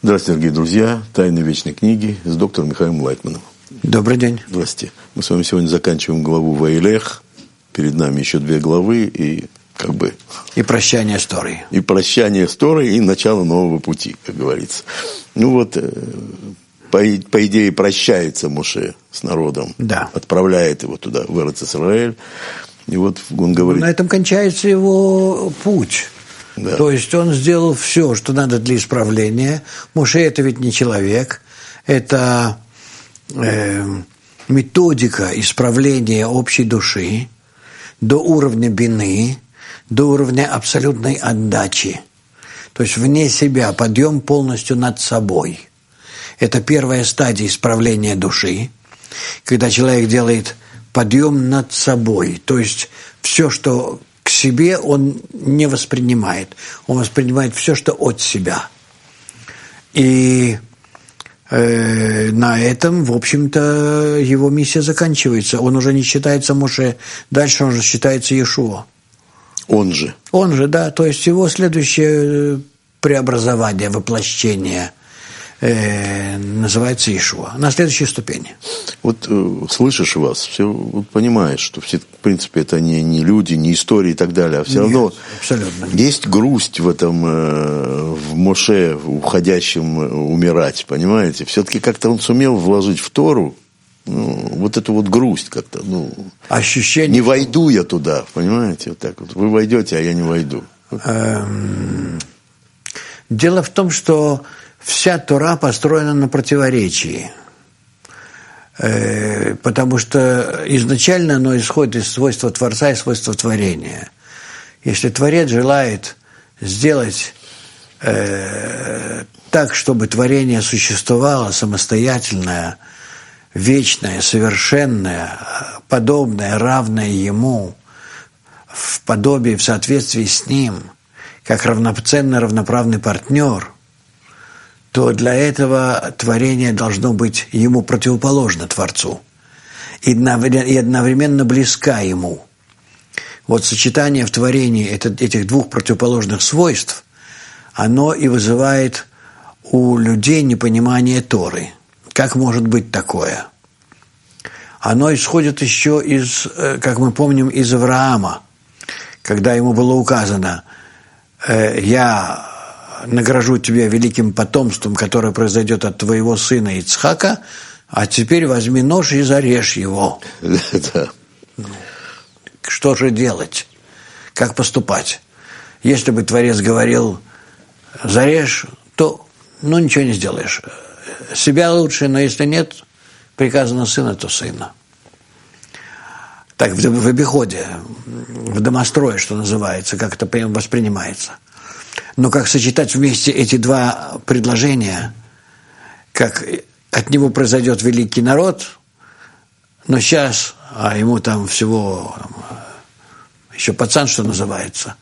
Здравствуйте, дорогие друзья. «Тайны вечной книги» с доктором Михаилом Лайтманом. Добрый день. Здравствуйте. Мы с вами сегодня заканчиваем главу Ваилех. Перед нами еще 2 главы и И прощание с Торой. И прощание с Торой, и начало нового пути, как говорится. По идее, прощается Моше с народом. Да. Отправляет его туда, в Эрец-Исраэль. И вот он говорит... На этом кончается его путь. Да. То есть он сделал все, что надо для исправления. Моше – это ведь не человек. Это методика исправления общей души до уровня бины, до уровня абсолютной отдачи. То есть вне себя, подъем полностью над собой. Это первая стадия исправления души, когда человек делает подъем над собой. То есть все, что к себе, он не воспринимает. Он воспринимает все, что от себя. И на этом, в общем-то, его миссия заканчивается. Он уже не считается Моше, дальше он же считается Иешуа. Он же, да. То есть его следующее преобразование, воплощение называется Иешуа. На следующей ступени. Слышишь вас, все понимаешь, что все, в принципе, это не люди, не истории и так далее, а все равно абсолютно есть грусть в этом, в Моше, уходящем умирать, понимаете? Все-таки как-то он сумел вложить в Тору эту грусть как-то, ощущение. Не войду я туда, понимаете? Вот так вот. Вы войдете, а я не войду. Дело в том, что вся Тора построена на противоречии. Потому что изначально оно исходит из свойства Творца и свойства творения. Если Творец желает сделать так, чтобы творение существовало самостоятельное, вечное, совершенное, подобное, равное Ему, в подобии, в соответствии с Ним, как равноценный, равноправный партнер, то для этого творение должно быть ему противоположно Творцу и одновременно близка ему. Сочетание в творении этих 2 противоположных свойств, оно и вызывает у людей непонимание Торы. Как может быть такое? Оно исходит еще из, как мы помним, из Авраама, когда ему было указано: «Я награжу тебя великим потомством, которое произойдет от твоего сына Ицхака, а теперь возьми нож и зарежь его». Что же делать? Как поступать? Если бы Творец говорил: зарежь, то ничего не сделаешь. Себя лучше, но если нет, приказано сына, то сына. Так в обиходе, в домострое, что называется, как это воспринимается. Но как сочетать вместе эти 2 предложения, как от него произойдет великий народ, но сейчас, а ему там всего еще пацан, что называется,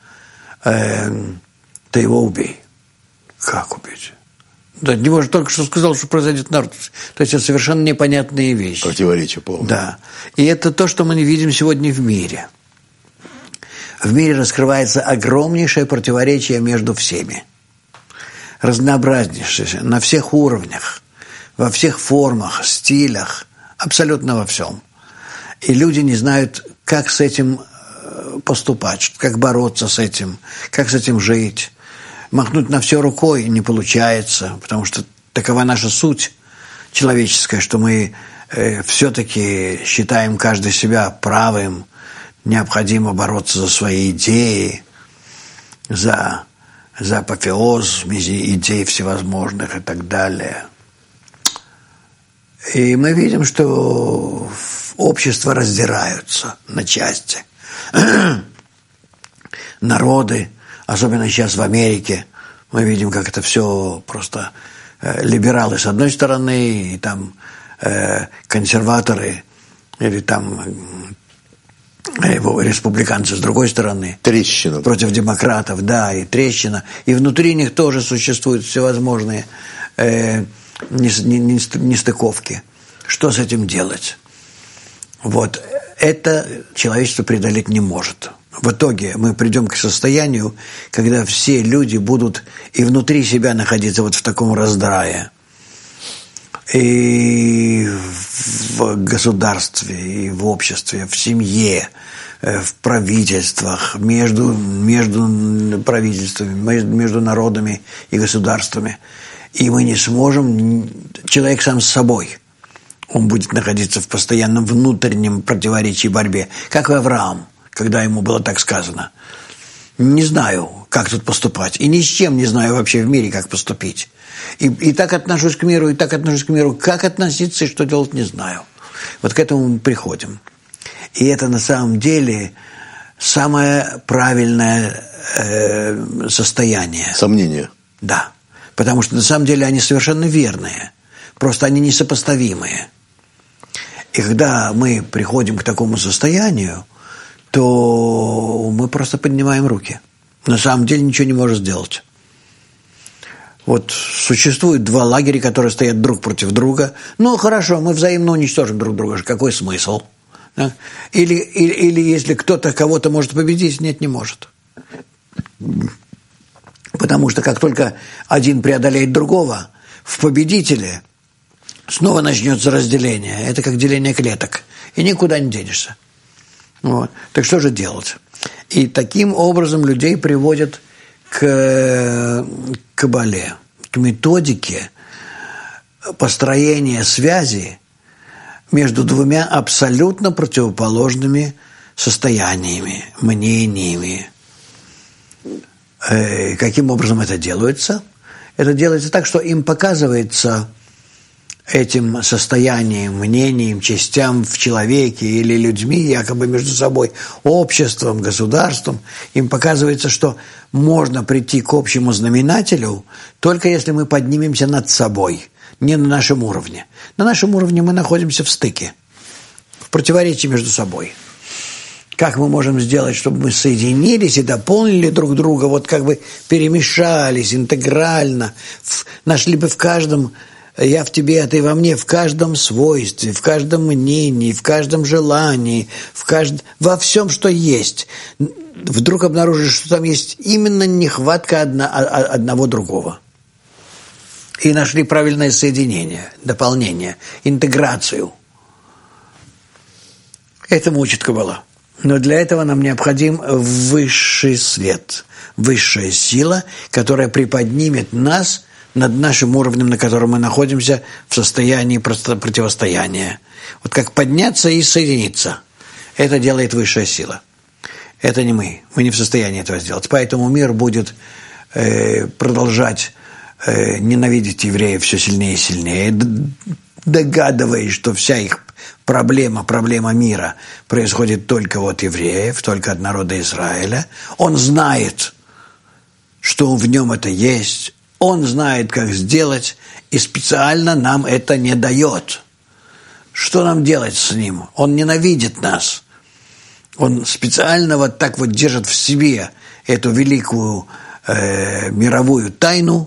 ты его убей. Как убить? Да, от него же только что сказал, что произойдет народ. То есть это совершенно непонятные вещи. Противоречие полное. Да. И это то, что мы не видим сегодня в мире. В мире раскрывается огромнейшее противоречие между всеми. Разнообразнейшее, на всех уровнях, во всех формах, стилях, абсолютно во всем. И люди не знают, как с этим поступать, как бороться с этим, как с этим жить. Махнуть на все рукой не получается, потому что такова наша суть человеческая, что мы все-таки считаем каждый себя правым, необходимо бороться за свои идеи, за апофеоз идей всевозможных и так далее. И мы видим, что общества раздираются на части. Народы, особенно сейчас в Америке, мы видим, как это все просто либералы с одной стороны, и там консерваторы, или там республиканцы с другой стороны. Трещина. Против демократов, да, и трещина. И внутри них тоже существуют всевозможные нестыковки. Что с этим делать? Это человечество преодолеть не может. В итоге мы придем к состоянию, когда все люди будут и внутри себя находиться вот в таком раздрае. И в государстве, и в обществе, в семье, в правительствах, между правительствами, между народами и государствами. И мы не сможем, человек сам с собой, он будет находиться в постоянном внутреннем противоречии, борьбе, как и Авраам, когда ему было так сказано. Не знаю, как тут поступать, и ни с чем не знаю вообще в мире, как поступить. И так отношусь к миру, и так отношусь к миру. Как относиться и что делать, не знаю. Вот к этому мы приходим. И это на самом деле самое правильное состояние. Сомнения. Да. Потому что на самом деле они совершенно верные. Просто они несопоставимые. И когда мы приходим к такому состоянию, то мы просто поднимаем руки. На самом деле ничего не можем сделать. Вот существует два лагеря, которые стоят друг против друга. Ну, хорошо, мы взаимно уничтожим друг друга. Какой смысл? Да? Или если кто-то кого-то может победить, нет, не может. Потому что как только один преодолеет другого, в победителе снова начнется разделение. Это как деление клеток. И никуда не денешься. Вот. Так что же делать? И таким образом людей приводят к кабале, к методике построения связи между двумя абсолютно противоположными состояниями, мнениями. Каким образом это делается? Это делается так, что им показывается этим состоянием, мнением, частям в человеке или людьми, якобы между собой, обществом, государством, им показывается, что можно прийти к общему знаменателю, только если мы поднимемся над собой, не на нашем уровне. На нашем уровне мы находимся в стыке, в противоречии между собой. Как мы можем сделать, чтобы мы соединились и дополнили друг друга, вот как бы перемешались интегрально, нашли бы в каждом «я в тебе, а ты во мне», в каждом свойстве, в каждом мнении, в каждом желании, во всем, что есть. Вдруг обнаружишь, что там есть именно нехватка одного другого. И нашли правильное соединение, дополнение, интеграцию. Этому учит Каббала. Но для этого нам необходим высший свет, высшая сила, которая приподнимет нас над нашим уровнем, на котором мы находимся в состоянии противостояния. Вот как подняться и соединиться. Это делает высшая сила. Это не мы. Мы не в состоянии этого сделать. Поэтому мир будет продолжать ненавидеть евреев все сильнее и сильнее, догадываясь, что вся их проблема мира происходит только от евреев, только от народа Израиля. Он знает, что в нем это есть. Он знает, как сделать, и специально нам это не дает. Что нам делать с ним? Он ненавидит нас. Он специально вот так вот держит в себе эту великую мировую тайну,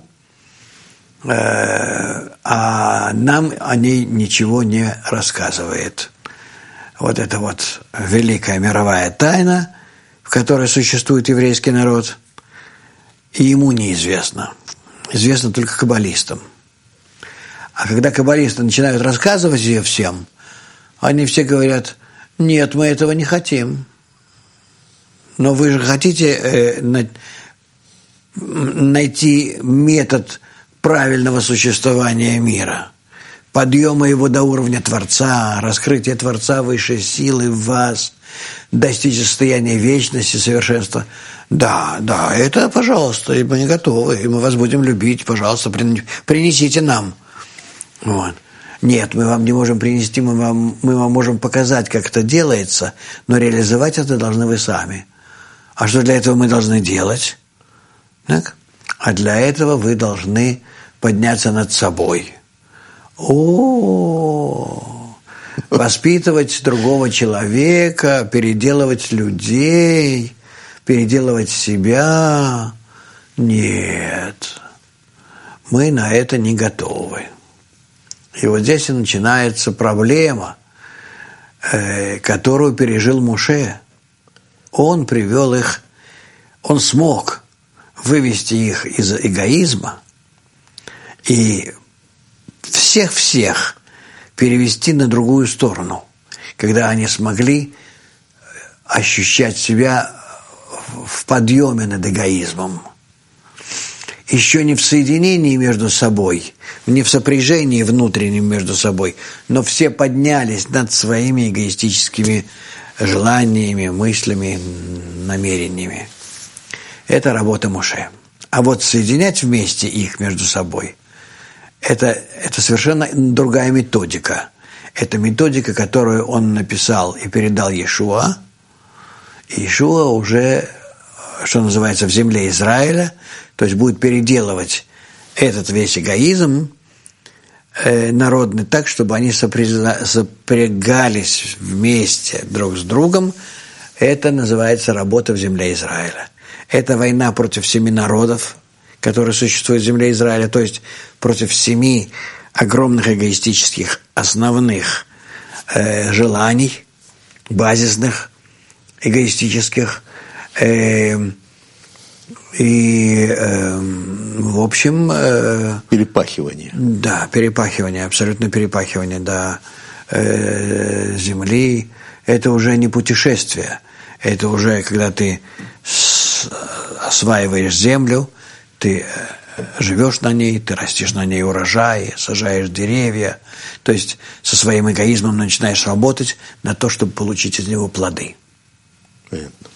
а нам о ней ничего не рассказывает. Вот это вот великая мировая тайна, в которой существует еврейский народ, и ему неизвестно. Известно только каббалистам. А когда каббалисты начинают рассказывать ее всем, они все говорят: нет, мы этого не хотим. Но вы же хотите найти метод правильного существования мира, подъема его до уровня Творца, раскрытия Творца высшей силы в вас, достичь состояния вечности, совершенства. Да, это, пожалуйста, и мы готовы, и мы вас будем любить, пожалуйста, принесите нам. Вот. Нет, мы вам не можем принести, мы вам можем показать, как это делается, но реализовать это должны вы сами. А что для этого мы должны делать? Так? А для этого вы должны подняться над собой. Воспитывать другого человека, переделывать людей, переделывать себя. Нет, мы на это не готовы. И вот здесь и начинается проблема, которую пережил Моше. Он привел их, он смог вывести их из эгоизма и всех перевести на другую сторону, когда они смогли ощущать себя в подъеме над эгоизмом. Еще не в соединении между собой, не в сопряжении внутреннем между собой, но все поднялись над своими эгоистическими желаниями, мыслями, намерениями. Это работа Моше. А вот соединять вместе их между собой – это совершенно другая методика. Это методика, которую он написал и передал Иешуа. И Иешуа уже, что называется, в земле Израиля, то есть будет переделывать этот весь эгоизм народный так, чтобы они сопрягались вместе друг с другом. Это называется работа в земле Израиля. Это война против 7 народов, которые существуют в земле Израиля, то есть против 7 огромных эгоистических основных желаний, базисных, эгоистических, в общем... перепахивание. Да, перепахивание, абсолютно перепахивание, да, земли. Это уже не путешествие. Это уже, когда ты осваиваешь землю, ты живешь на ней, ты растишь на ней урожай, сажаешь деревья. То есть со своим эгоизмом начинаешь работать на то, чтобы получить из него плоды. Понятно.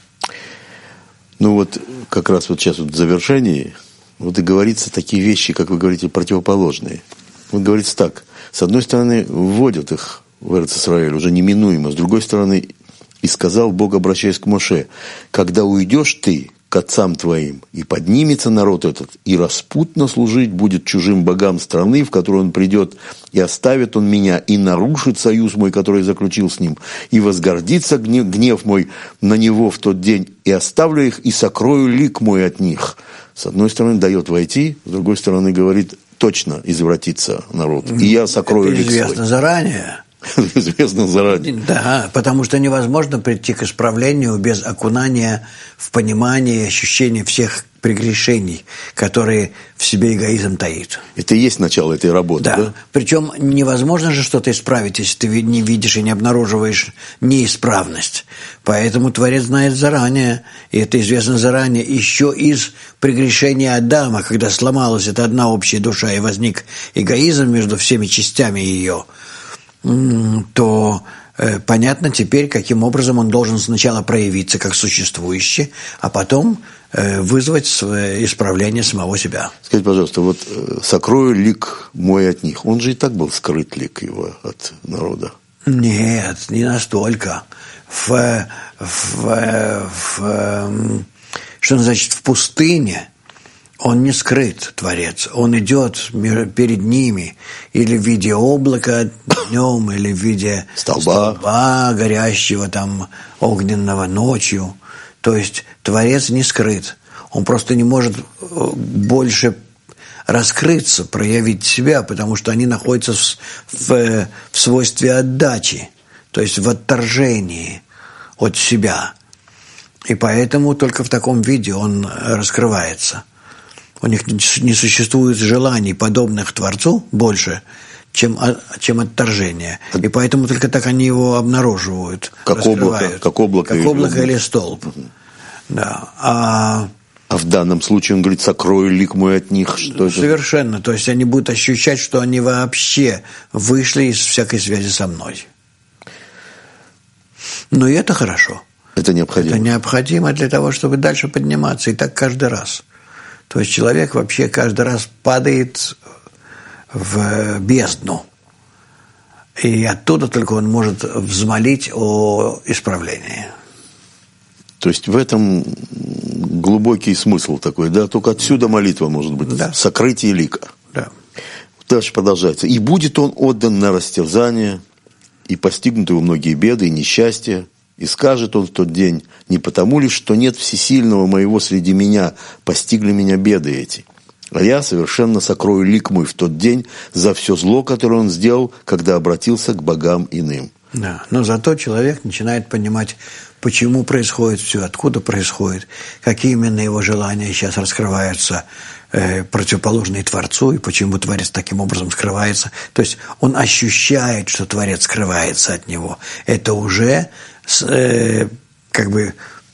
Ну вот как раз вот сейчас вот в завершении вот и говорится такие вещи, как вы говорите, противоположные. Вот говорится так: с одной стороны, вводят их в Эрец-Исраэль уже неминуемо, с другой стороны, и сказал Бог, обращаясь к Моше: когда уйдешь ты к отцам твоим, и поднимется народ этот, и распутно служить будет чужим богам страны, в которую он придет, и оставит он меня, и нарушит союз мой, который заключил с ним, и возгордится гнев мой на него в тот день, и оставлю их, и сокрою лик мой от них. С одной стороны, дает войти, с другой стороны, говорит, точно извратится народ, и я сокрою лик свой. Это известно заранее. Известно заранее. Да, потому что невозможно прийти к исправлению без окунания в понимание и ощущение всех прегрешений, которые в себе эгоизм таит. Это и есть начало этой работы, да? Причем невозможно же что-то исправить, если ты не видишь и не обнаруживаешь неисправность. Поэтому Творец знает заранее, и это известно заранее, еще из прегрешения Адама, когда сломалась эта одна общая душа и возник эгоизм между всеми частями ее, то понятно теперь, каким образом он должен сначала проявиться как существующий, а потом вызвать исправление самого себя. Скажите, пожалуйста, вот сокрою лик мой от них. Он же и так был скрыт, лик его от народа. Нет, не настолько. Что значит в пустыне? Он не скрыт, Творец. Он идет перед ними или в виде облака днем, или в виде столба горящего там огненного ночью. То есть Творец не скрыт. Он просто не может больше раскрыться, проявить себя, потому что они находятся в свойстве отдачи, то есть в отторжении от себя. И поэтому только в таком виде он раскрывается. У них не существует желаний, подобных Творцу, больше, чем отторжение. И поэтому только так они его обнаруживают, как облако или столб. Да. А в данном случае он говорит, сокрою лик мой от них. Что совершенно. Это? То есть они будут ощущать, что они вообще вышли из всякой связи со мной. Но и это хорошо. Это необходимо. Это необходимо для того, чтобы дальше подниматься. И так каждый раз. То есть человек вообще каждый раз падает в бездну. И оттуда только он может взмолить о исправлении. То есть в этом глубокий смысл такой, да? Только отсюда молитва может быть. Да. Сокрытие лика. Да. Дальше продолжается. «И будет он отдан на растерзание, и постигнут его многие беды и несчастья. И скажет он в тот день, не потому ли, что нет всесильного моего среди меня, постигли меня беды эти. А я совершенно сокрою лик мой в тот день за все зло, которое он сделал, когда обратился к богам иным». Да, но зато человек начинает понимать, почему происходит все, откуда происходит, какие именно его желания сейчас раскрываются, противоположные Творцу, и почему Творец таким образом скрывается. То есть он ощущает, что Творец скрывается от него. Это уже как бы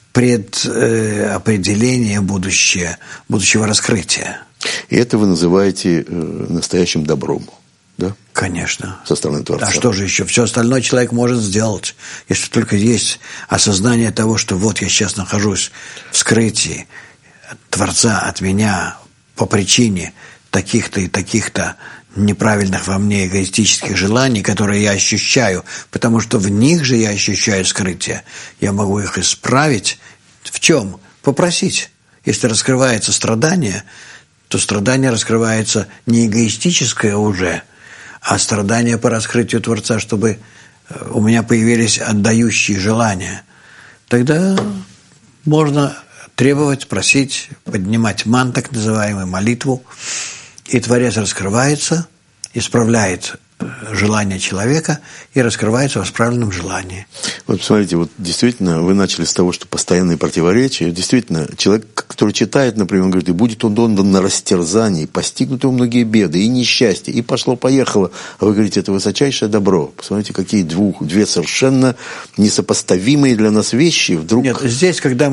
предопределение будущего раскрытия. И это вы называете настоящим добром, да? Конечно. Со стороны Творца. А что же еще? Все остальное человек может сделать, если только есть осознание того, что вот я сейчас нахожусь в скрытии Творца от меня по причине таких-то и таких-то неправильных во мне эгоистических желаний, которые я ощущаю, потому что в них же я ощущаю скрытие. Я могу их исправить. В чем? Попросить. Если раскрывается страдание, то страдание раскрывается не эгоистическое уже, а страдание по раскрытию Творца, чтобы у меня появились отдающие желания. Тогда можно требовать, просить, поднимать ман, так называемую молитву, и Творец раскрывается, исправляет желание человека и раскрывается в исправленном желании. Вот посмотрите, вот действительно вы начали с того, что постоянные противоречия. Действительно, человек, который читает, например, он говорит, и будет он отдан на растерзании, постигнут его многие беды и несчастья, и пошло-поехало. А вы говорите, это высочайшее добро. Посмотрите, какие две совершенно несопоставимые для нас вещи вдруг... Нет, здесь, когда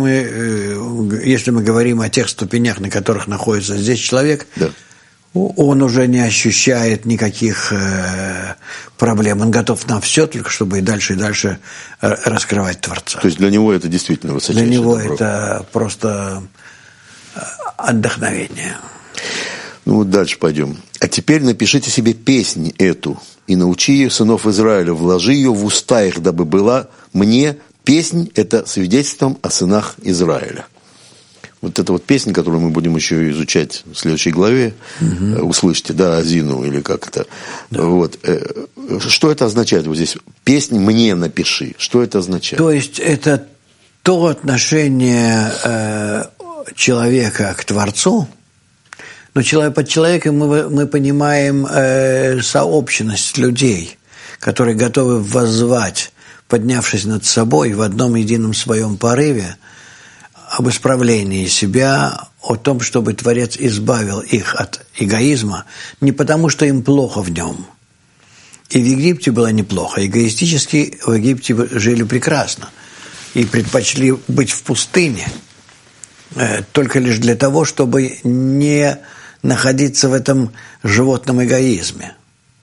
если мы говорим о тех ступенях, на которых находится здесь человек... Да. Он уже не ощущает никаких проблем. Он готов на все, только чтобы и дальше раскрывать Творца. То есть для него это действительно высочайшее Для него добро. это просто отдохновение. Ну вот дальше пойдем. «А теперь напишите себе песнь эту, и научи сынов Израиля, вложи ее в уста их, дабы была мне песнь, это свидетельством о сынах Израиля». Вот эта вот песня, которую мы будем еще изучать в следующей главе, услышите, да, Азину или как это. Да. Вот. Что это означает вот здесь? «Песнь мне напиши». Что это означает? То есть это то отношение человека к Творцу, но под человеком мы понимаем сообщность людей, которые готовы воззвать, поднявшись над собой в одном едином своем порыве, об исправлении себя, о том, чтобы Творец избавил их от эгоизма, не потому, что им плохо в нем. И в Египте было неплохо. Эгоистически в Египте жили прекрасно и предпочли быть в пустыне только лишь для того, чтобы не находиться в этом животном эгоизме.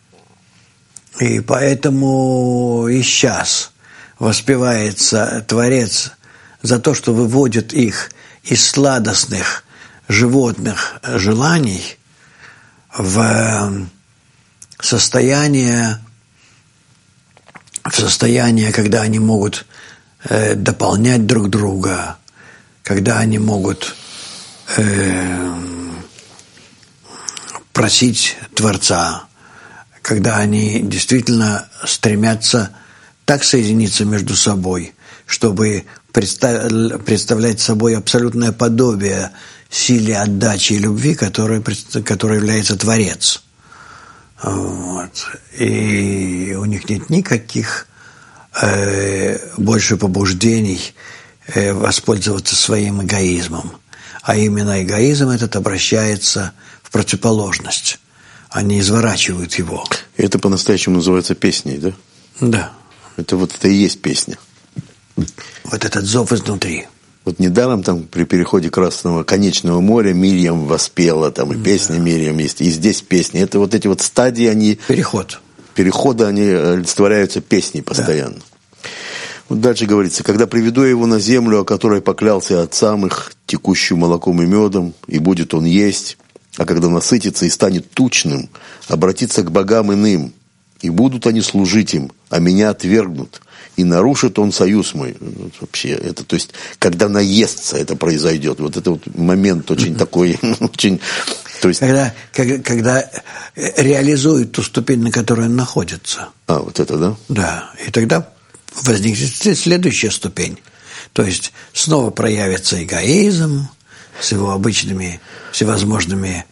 И поэтому и сейчас воспевается Творец за то, что выводит их из сладостных животных желаний в состояние, когда они могут дополнять друг друга, когда они могут просить Творца, когда они действительно стремятся так соединиться между собой, чтобы представлять собой абсолютное подобие силе отдачи и любви, которой является Творец. Вот. И у них нет никаких больше побуждений воспользоваться своим эгоизмом. А именно эгоизм этот обращается в противоположность. Они изворачивают его. И это по-настоящему называется песней, да? Да. Это и есть песня. Вот этот зов изнутри. Вот недаром там при переходе Красного конечного моря Мирьям воспела, там и песня Мирьям есть, и здесь песни. Это вот эти вот стадии, они... Переходы, они олицетворяются песней постоянно. Да. Вот дальше говорится, когда приведу я его на землю, о которой поклялся отцам их, текущую молоком и медом, и будет он есть, а когда насытится и станет тучным, обратится к богам иным, и будут они служить им, а меня отвергнут. И нарушит он союз мой. Вот вообще, это, то есть, когда наестся, это произойдет. Вот это вот момент очень такой, очень... То есть... Когда реализует ту ступень, на которой он находится. А, вот это, да? Да. И тогда возникнет следующая ступень. То есть, снова проявится эгоизм с его обычными всевозможными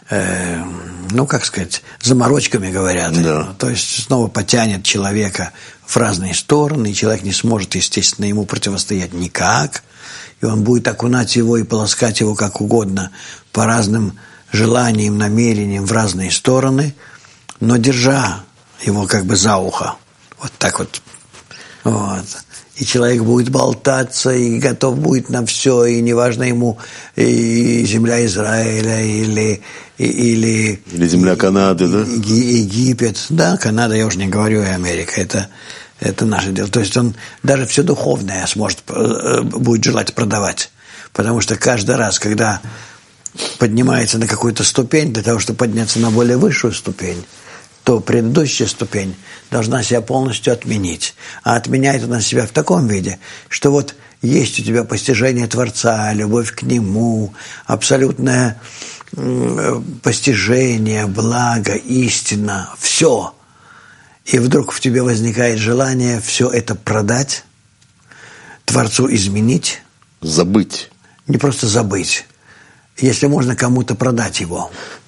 заморочками говорят. Да. То есть снова потянет человека в разные стороны, и человек не сможет, естественно, ему противостоять никак, и он будет окунать его и полоскать его как угодно по разным желаниям, намерениям в разные стороны, но держа его как бы за ухо. Вот так вот. Вот. И человек будет болтаться, и готов будет на все, и неважно ему, и земля Израиля, или земля Канады, да? Египет. Да, Канада, я уже не говорю, и Америка. Это наше дело. То есть он даже все духовное будет желать продавать. Потому что каждый раз, когда поднимается на какую-то ступень, для того, чтобы подняться на более высшую ступень, то предыдущая ступень должна себя полностью отменить. А отменяет она себя в таком виде, что вот есть у тебя постижение Творца, любовь к Нему, абсолютное постижение, благо, истина, все. И вдруг в тебе возникает желание все это продать, Творцу изменить. Забыть. Не просто забыть. Если можно кому-то продать его.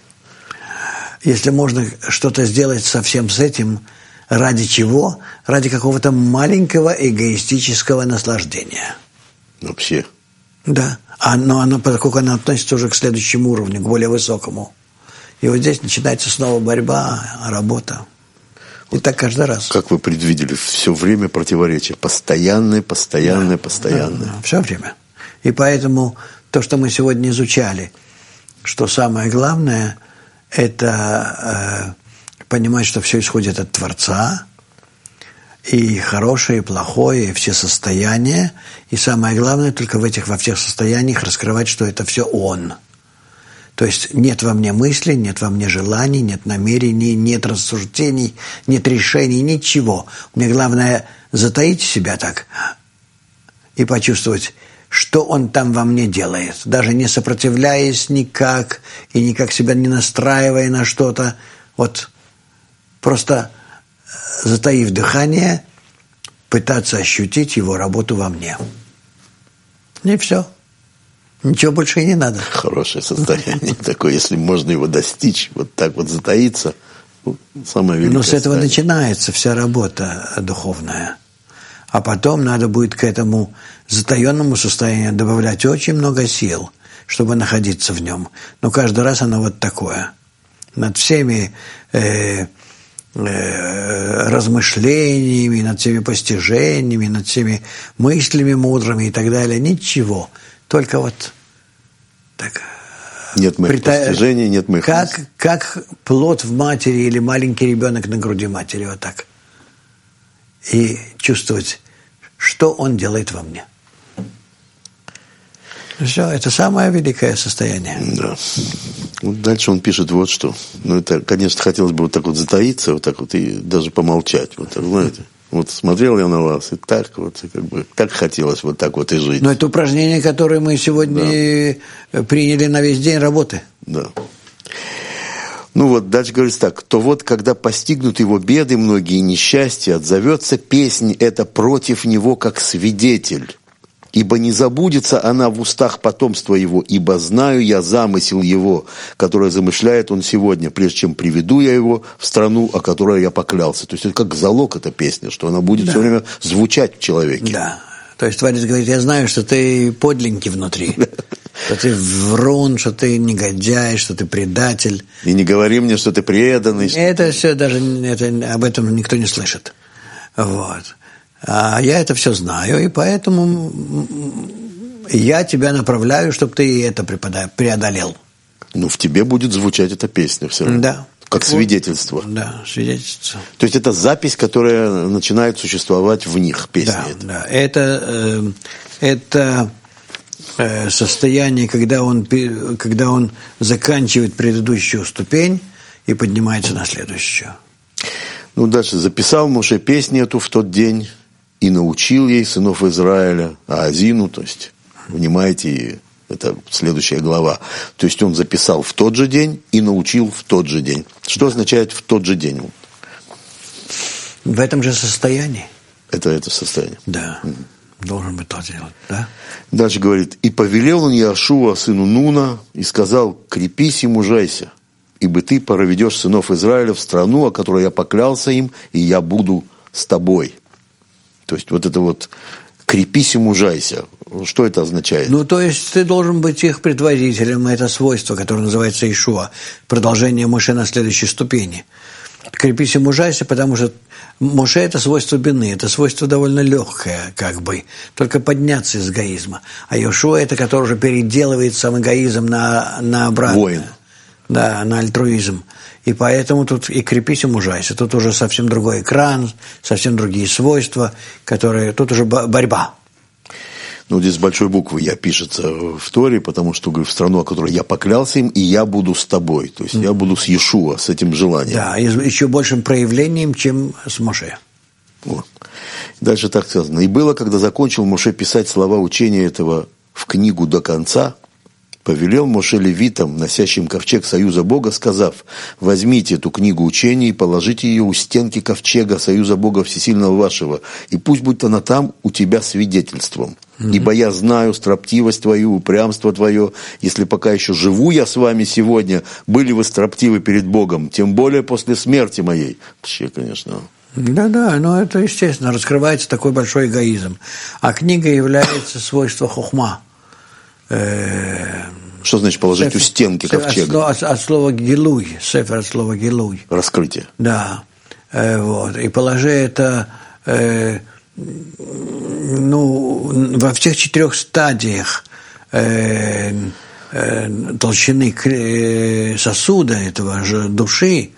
Если можно что-то сделать совсем с этим, ради чего? Ради какого-то маленького эгоистического наслаждения. Вообще. Да. Но поскольку она относится уже к следующему уровню, к более высокому. И вот здесь начинается снова борьба, работа. И так каждый раз. Как вы предвидели, все время противоречия. Постоянное. Да, все время. И поэтому то, что мы сегодня изучали, что самое главное – это понимать, что все исходит от Творца, и хорошее, и плохое, и все состояния, и самое главное, только во всех состояниях раскрывать, что это все Он. То есть нет во мне мысли, нет во мне желаний, нет намерений, нет рассуждений, нет решений, ничего. Мне главное затаить себя так и почувствовать, что он там во мне делает, даже не сопротивляясь никак и никак себя не настраивая на что-то, вот просто затаив дыхание, пытаться ощутить его работу во мне. И все. Ничего больше и не надо. Хорошее состояние такое, если можно его достичь, вот так вот затаиться, самое великое. Но с этого начинается вся работа духовная. А потом надо будет к этому затаенному состоянию добавлять очень много сил, чтобы находиться в нем. Но каждый раз оно вот такое. Над всеми размышлениями, над всеми постижениями, над всеми мыслями мудрыми и так далее. Ничего. Только вот так. Нет моих постижений, нет моих мыслей. Как плод в матери или маленький ребенок на груди матери. Вот так. И чувствовать, что он делает во мне. Все, это самое великое состояние. Да. Вот дальше он пишет вот что. Ну, это, конечно, хотелось бы вот так вот затаиться, вот так вот и даже помолчать. Вот так, знаете. Вот смотрел я на вас, и так вот, и как бы, так хотелось вот так вот и жить. Но это упражнение, которое мы сегодня приняли на весь день работы. Да. Ну вот, дальше говорится так, то вот, когда постигнут его беды, многие несчастья, отзовется песнь эта против него, как свидетель. Ибо не забудется она в устах потомства его, ибо знаю я замысел его, который замышляет он сегодня, прежде чем приведу я его в страну, о которой я поклялся. То есть это как залог эта песня, что она будет все время звучать в человеке. Да. То есть Творец говорит, я знаю, что ты подленький внутри. Что ты врун, что ты негодяй, что ты предатель. И не говори мне, что ты преданный. Это все даже об этом никто не слышит. Вот. А я это все знаю, и поэтому я тебя направляю, чтобы ты это преодолел. Ну, в тебе будет звучать эта песня все равно. Да. Как свидетельство. Да, свидетельство. То есть это запись, которая начинает существовать в них, песня. Да, да. Это состояние, когда он заканчивает предыдущую ступень и поднимается на следующую. Ну, дальше. «Записал Моше песню эту в тот день и научил ей сынов Израиля, Аазину», то есть, внимайте, это следующая глава. То есть он записал в тот же день и научил в тот же день. Что означает в тот же день? В этом же состоянии. Это состояние. Да. Должен быть то делать, да? Дальше говорит, и повелел он Иошуа, сыну Нуна, и сказал, крепись и мужайся, ибо ты проведешь сынов Израиля в страну, о которой я поклялся им, и я буду с тобой. То есть вот это вот «крепись и мужайся». Что это означает? Ну, то есть ты должен быть их предводителем, это свойство, которое называется Иешуа, продолжение Моше на следующей ступени. Крепись и мужайся, потому что Моше – это свойство бины, это свойство довольно легкое, как бы, только подняться из эгоизма. А Иешуа – это который уже переделывает сам эгоизм на обратное. Воин. Да, на альтруизм. И поэтому тут и крепись и мужайся. Тут уже совсем другой экран, совсем другие свойства, которые… Тут уже борьба. Ну, здесь с большой буквы «я» пишется в Торе, потому что, говорю, в страну, о которой я поклялся им, и я буду с тобой. То есть я буду с Иешуа, с этим желанием. Да, еще большим проявлением, чем с Моше. Вот. Дальше так сказано. «И было, когда закончил Моше писать слова учения этого в книгу до конца, повелел Моше левитам, носящим ковчег союза Бога, сказав: возьмите эту книгу учения и положите ее у стенки ковчега союза Бога Всесильного вашего, и пусть будет она там у тебя свидетельством. Ибо я знаю строптивость твою, упрямство твое. Если пока еще живу я с вами сегодня, были вы строптивы перед Богом, тем более после смерти моей». Вообще, конечно. Да, но это, естественно, раскрывается такой большой эгоизм. А книга является свойством хохма. Что значит положить у стенки ковчега? От слова «гилуй», сефер от слова «гилуй». Раскрытие. Да, вот. И положи это, во всех 4 стадиях толщины сосуда этого же души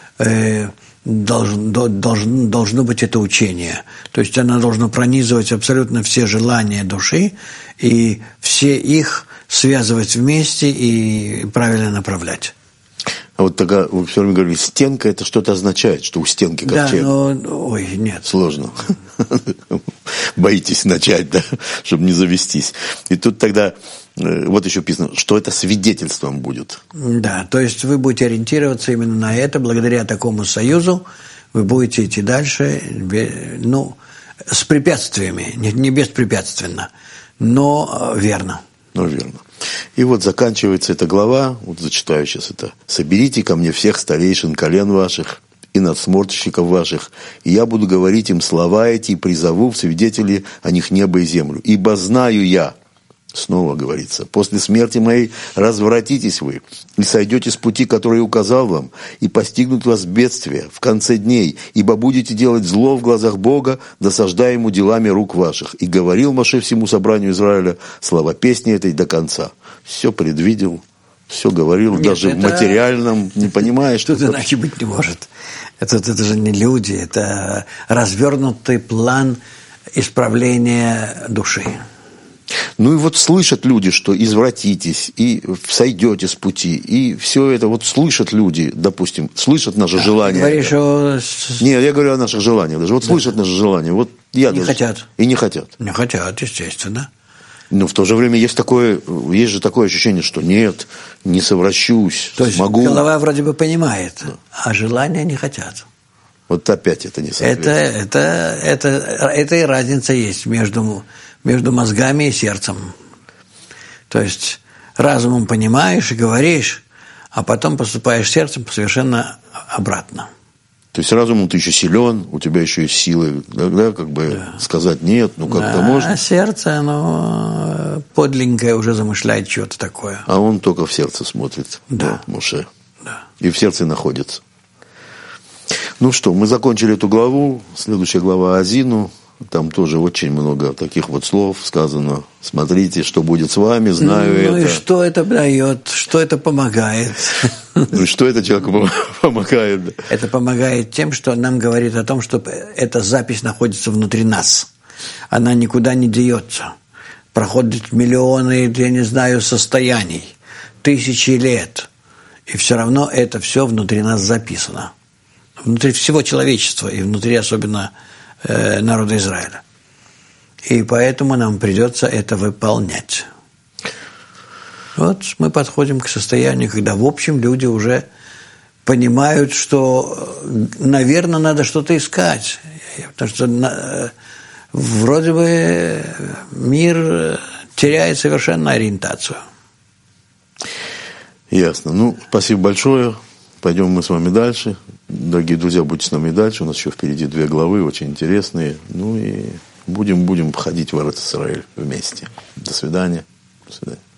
должно быть это учение. То есть оно должно пронизывать абсолютно все желания души и все их связывать вместе и правильно направлять. А вот тогда вы все время говорили, стенка, это что-то означает, что у стенки ковчега? Да, но, нет. Сложно. Боитесь начать, да, чтобы не завестись. И тут тогда, вот еще написано, что это свидетельством будет. Да, то есть вы будете ориентироваться именно на это, благодаря такому союзу вы будете идти дальше, с препятствиями, не беспрепятственно, но верно. Верно. И вот заканчивается эта глава, вот зачитаю сейчас это. «Соберите ко мне всех старейшин колен ваших и надсмотрщиков ваших, и я буду говорить им слова эти, и призову в свидетели о них небо и землю. Ибо знаю я», снова говорится, «после смерти моей развратитесь вы, и сойдете с пути, который я указал вам, и постигнут вас бедствия в конце дней, ибо будете делать зло в глазах Бога, досаждая ему делами рук ваших». И говорил Моше всему собранию Израиля слова песни этой до конца. Все предвидел, все говорил, даже в материальном, не понимаешь. Что это иначе быть не может. Это же не люди, это развернутый план исправления души. Ну и вот слышат люди, что извратитесь и сойдете с пути, и все это вот слышат люди, допустим, слышат наше желание. Говоришь о... Нет, я говорю о наших желаниях даже. Вот слышат наше желание, вот я не даже... хотят. И не хотят. Не хотят, естественно. Но в то же время есть же такое ощущение, что нет, не совращусь, то есть смогу. Голова вроде бы понимает, а желания не хотят. Вот опять это не соответствует. Это и разница есть между мозгами и сердцем. То есть разумом понимаешь и говоришь, а потом поступаешь сердцем совершенно обратно. То есть разумом ты еще силен, у тебя еще есть силы, да, сказать нет, как-то можно. А сердце, оно подленькое уже замышляет что-то такое. А он только в сердце смотрит, да. Моше. Да. И в сердце находится. Ну что, мы закончили эту главу, следующая глава Азину. Там тоже очень много таких вот слов сказано. Смотрите, что будет с вами, знаю это. Ну и что это дает, что это помогает? Ну что это человеку помогает? Это помогает тем, что нам говорит о том, что эта запись находится внутри нас. Она никуда не деется. Проходят миллионы, я не знаю, состояний, тысячи лет. И все равно это все внутри нас записано. Внутри всего человечества и внутри особенно народа Израиля. И поэтому нам придется это выполнять. Вот мы подходим к состоянию, когда в общем люди уже понимают, что, наверное, надо что-то искать. Потому что вроде бы мир теряет совершенно ориентацию. Ясно. Спасибо большое. пойдем мы с вами дальше. Дорогие друзья, будьте с нами дальше. У нас еще впереди 2 главы, очень интересные. Ну и будем ходить в Эрец Исраэль вместе. До свидания. До свидания.